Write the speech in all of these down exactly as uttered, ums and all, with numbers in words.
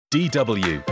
D W.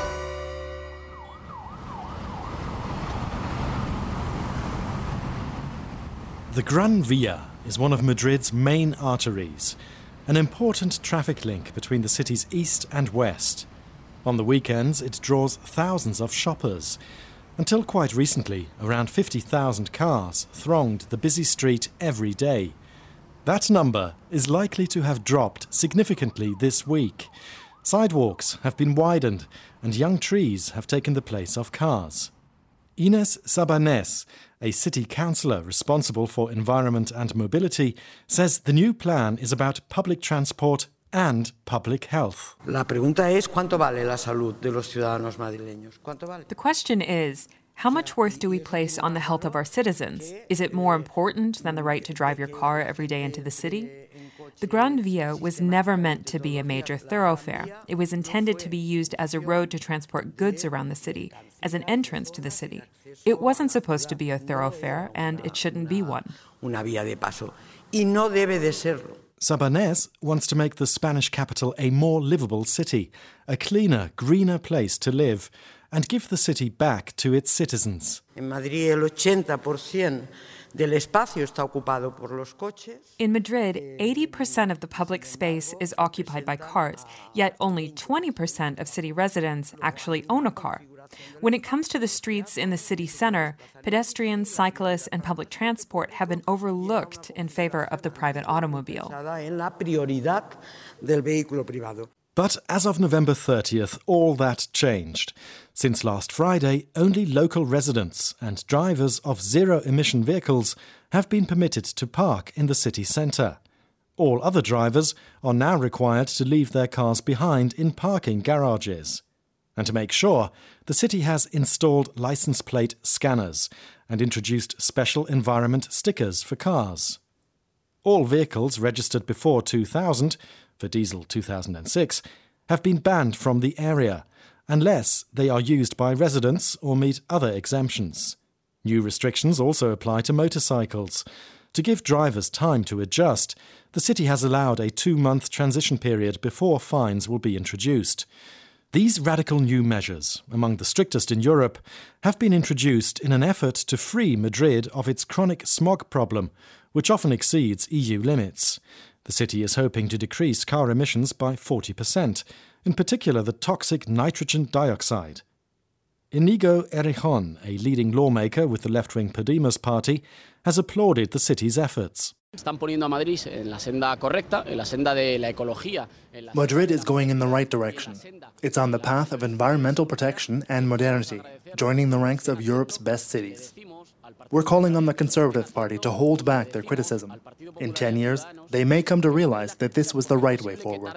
The Gran Via is one of Madrid's main arteries, an important traffic link between the city's east and west. On the weekends, it draws thousands of shoppers. Until quite recently, around fifty thousand cars thronged the busy street every day. That number is likely to have dropped significantly this week. Sidewalks have been widened and young trees have taken the place of cars. Ines Sabanés, a city councillor responsible for environment and mobility, says the new plan is about public transport and public health. La pregunta es ¿cuánto vale la salud de los ciudadanos madrileños? ¿Cuánto vale? The question is, how much worth do we place on the health of our citizens? Is it more important than the right to drive your car every day into the city? The Gran Via was never meant to be a major thoroughfare. It was intended to be used as a road to transport goods around the city, as an entrance to the city. It wasn't supposed to be a thoroughfare, and it shouldn't be one. Una vía de paso. Y no debe de serlo. Sabanés wants to make the Spanish capital a more livable city, a cleaner, greener place to live, and give the city back to its citizens. En Madrid el ochenta por ciento del espacio está ocupado por los coches. In Madrid, eighty percent of the public space is occupied by cars, yet only twenty percent of city residents actually own a car. When it comes to the streets in the city center, pedestrians, cyclists, and public transport have been overlooked in favor of the private automobile. But as of November thirtieth, all that changed. Since last Friday, only local residents and drivers of zero-emission vehicles have been permitted to park in the city centre. All other drivers are now required to leave their cars behind in parking garages. And to make sure, the city has installed license plate scanners and introduced special environment stickers for cars. All vehicles registered before two thousand, for diesel two thousand six, have been banned from the area, unless they are used by residents or meet other exemptions. New restrictions also apply to motorcycles. To give drivers time to adjust, the city has allowed a two-month transition period before fines will be introduced. These radical new measures, among the strictest in Europe, have been introduced in an effort to free Madrid of its chronic smog problem, which often exceeds E U limits. The city is hoping to decrease car emissions by forty percent, in particular the toxic nitrogen dioxide. Inigo Errejón, a leading lawmaker with the left-wing Podemos party, has applauded the city's efforts. Madrid is going in the right direction. It's on the path of environmental protection and modernity, joining the ranks of Europe's best cities. We're calling on the Conservative Party to hold back their criticism. In ten years, they may come to realize that this was the right way forward.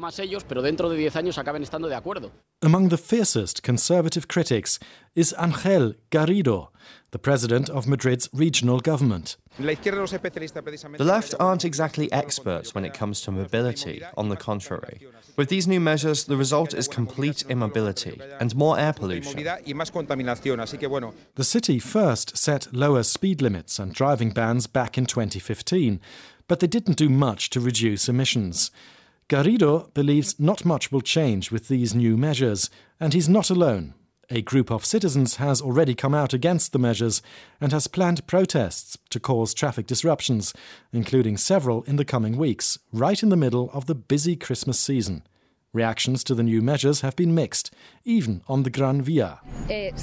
Among the fiercest Conservative critics is Ángel Garrido, the president of Madrid's regional government. The left aren't exactly experts when it comes to mobility, on the contrary. With these new measures, the result is complete immobility and more air pollution. The city first set lower speed limits and driving bans back in twenty fifteen, but they didn't do much to reduce emissions. Garrido believes not much will change with these new measures, and he's not alone. A group of citizens has already come out against the measures and has planned protests to cause traffic disruptions, including several in the coming weeks, right in the middle of the busy Christmas season. Reactions to the new measures have been mixed, even on the Gran Via. It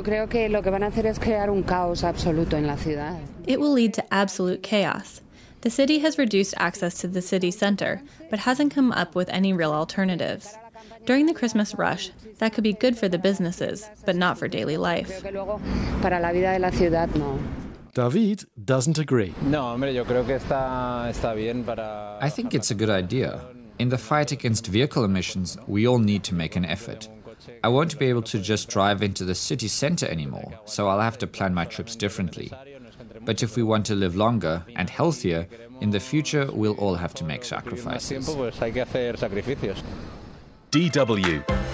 will lead to absolute chaos. The city has reduced access to the city centre, but hasn't come up with any real alternatives. During the Christmas rush, that could be good for the businesses, but not for daily life. David doesn't agree. I think it's a good idea. In the fight against vehicle emissions, we all need to make an effort. I won't be able to just drive into the city centre anymore, so I'll have to plan my trips differently. But if we want to live longer and healthier, in the future we'll all have to make sacrifices. D W